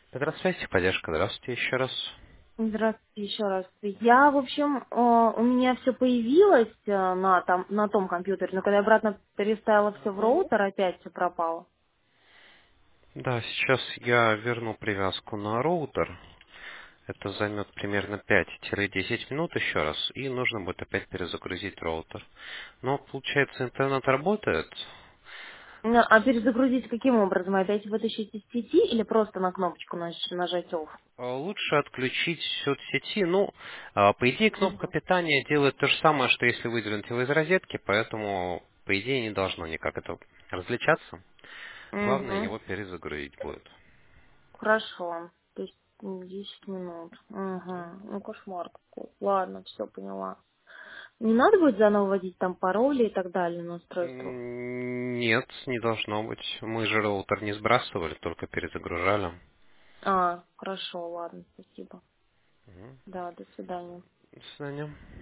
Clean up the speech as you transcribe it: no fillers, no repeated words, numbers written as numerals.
Здравствуйте, поддержка. Здравствуйте еще раз. Здравствуйте еще раз. Я, в общем, у меня все появилось на том компьютере, но когда я обратно переставила все в роутер, опять все пропало. Да, сейчас я верну привязку на роутер. Это займет примерно 5-10 минут еще раз, и нужно будет опять перезагрузить роутер. Но, получается, интернет работает. Ну, а перезагрузить каким образом? Опять вытащить из сети или просто на кнопочку нажать off? Лучше отключить все от сети. Ну, по идее, кнопка Мгм. питания делает то же самое, что если выдвинуть его из розетки, поэтому, по идее, не должно никак это различаться. Главное, Мгм. его перезагрузить будет. Хорошо. То есть 10 минут. Угу. Ну, кошмар какой. Ладно, все поняла. Не надо будет заново вводить там пароли и так далее на устройство? Нет, не должно быть. Мы же роутер не сбрасывали, только перезагружали. А, хорошо, ладно, спасибо. Мгм. Да, до свидания. До свидания.